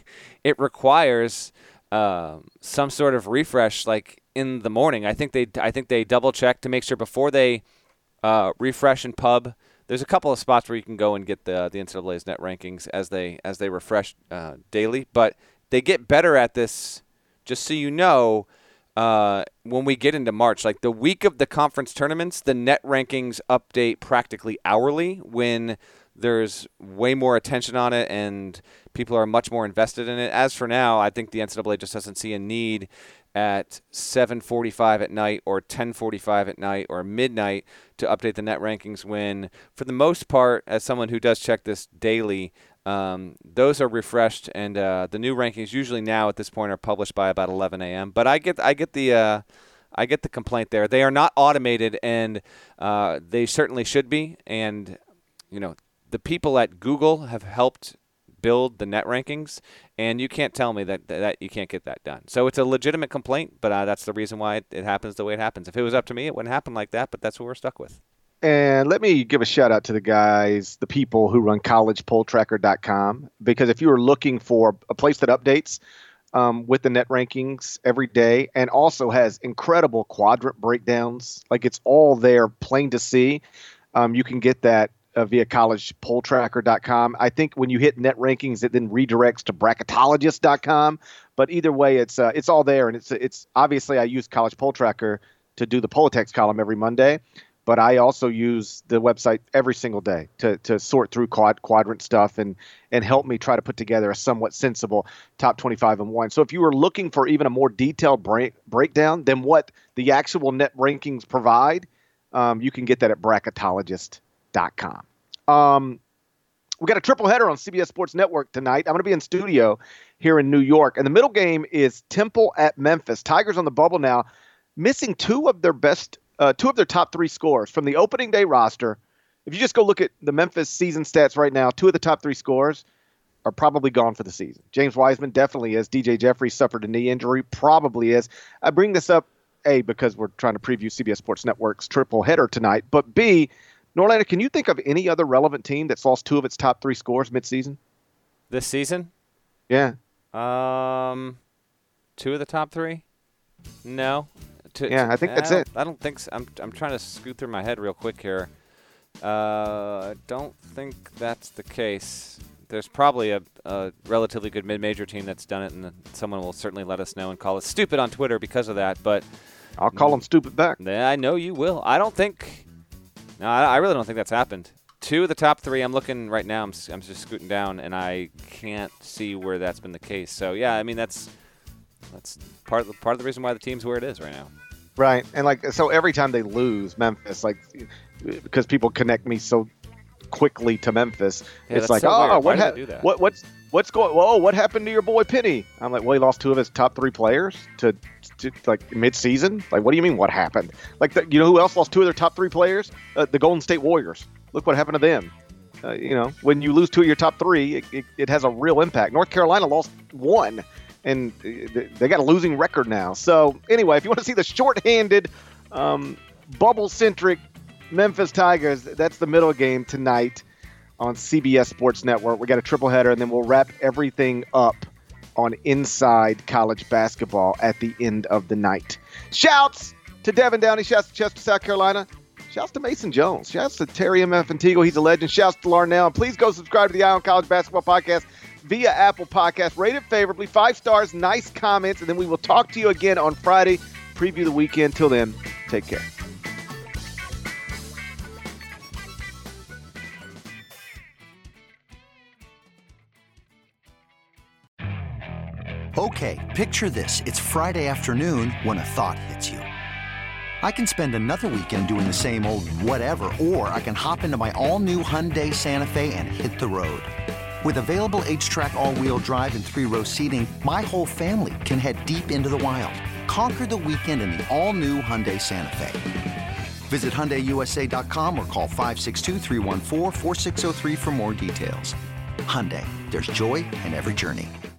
it requires uh, some sort of refresh, like in the morning. I think they I think they double check to make sure before they uh, refresh in pub. There's a couple of spots where you can go and get the the N C double A's net rankings as they as they refresh uh, daily, but they get better at this. Just so you know, uh, when we get into March, like the week of the conference tournaments, the net rankings update practically hourly when there's way more attention on it and people are much more invested in it. As for now, I think the N C double A just doesn't see a need at seven forty-five at night or ten forty-five at night or midnight to update the net rankings when, for the most part, as someone who does check this daily, um, those are refreshed, and uh, the new rankings usually now at this point are published by about eleven a.m. But I get I get the uh, I get the complaint there. They are not automated, and uh, they certainly should be. And you know, the people at Google have helped build the net rankings, and you can't tell me that that you can't get that done. So it's a legitimate complaint, but uh, that's the reason why it, it happens the way it happens. If it was up to me, it wouldn't happen like that, but that's what we're stuck with. And let me give a shout out to the guys, the people who run college poll tracker dot com, because if you are looking for a place that updates um, with the net rankings every day and also has incredible quadrant breakdowns, like it's all there plain to see, um, you can get that Uh, via college poll tracker dot com. I think when you hit net rankings, it then redirects to bracketologist dot com. But either way, it's uh, it's all there, and it's it's obviously I use College Poll Tracker to do the Politex column every Monday, but I also use the website every single day to to sort through quad, quadrant stuff and and help me try to put together a somewhat sensible top twenty-five and one. So if you were looking for even a more detailed break, breakdown than what the actual net rankings provide, um, you can get that at bracketologist dot com. Um, we got a triple header on C B S Sports Network tonight. I'm going to be in studio here in New York, and the middle game is Temple at Memphis. Tigers on the bubble now, missing two of their best, uh, two of their top three scorers from the opening day roster. If you just go look at the Memphis season stats right now, two of the top three scorers are probably gone for the season. James Wiseman definitely is. D J Jeffries suffered a knee injury, probably is. I bring this up, A, because we're trying to preview C B S Sports Network's triple header tonight, but B, Norlander, can you think of any other relevant team that's lost two of its top three scores midseason? This season? Yeah. Um, two of the top three? No. To, yeah, I think I that's it. I don't think so. I'm I'm trying to scoot through my head real quick here. Uh, I don't think that's the case. There's probably a, a relatively good mid-major team that's done it, and someone will certainly let us know and call us stupid on Twitter because of that. But I'll call them stupid back. I know you will. I don't think. No, I really don't think that's happened. Two of the top three, I'm looking right now. I'm, I'm just scooting down, and I can't see where that's been the case. So yeah, I mean that's that's part of the, part of the reason why the team's where it is right now. Right, and like so, every time they lose, Memphis, like because people connect me so quickly to Memphis, Yeah, it's like, so oh, weird. what Why ha- did they do that? what what's what's going? Whoa, what happened to your boy Penny? I'm like, well, he lost two of his top three players to, to like mid-season. Like, what do you mean? What happened? Like, the, you know who else lost two of their top three players? Uh, the Golden State Warriors. Look what happened to them. Uh, you know, when you lose two of your top three, it, it, it has a real impact. North Carolina lost one, and they got a losing record now. So anyway, if you want to see the shorthanded, um, bubble-centric Memphis Tigers, that's the middle game tonight on C B S Sports Network. We got a triple header, and then we'll wrap everything up on Inside College Basketball at the end of the night. Shouts to Devin Downey. Shouts to Chester, South Carolina. Shouts to Mason Jones. Shouts to Terry M F Antigo. He's a legend. Shouts to Larnell. And please go subscribe to the Eye on College Basketball Podcast via Apple Podcasts. Rate it favorably. Five stars, nice comments, and then we will talk to you again on Friday. Preview the weekend. Till then, take care. Okay, picture this. It's Friday afternoon when a thought hits you. I can spend another weekend doing the same old whatever, or I can hop into my all-new Hyundai Santa Fe and hit the road. With available H-Track all-wheel drive and three-row seating, my whole family can head deep into the wild. Conquer the weekend in the all-new Hyundai Santa Fe. Visit Hyundai U S A dot com or call five six two, three one four, four six zero three for more details. Hyundai, there's joy in every journey.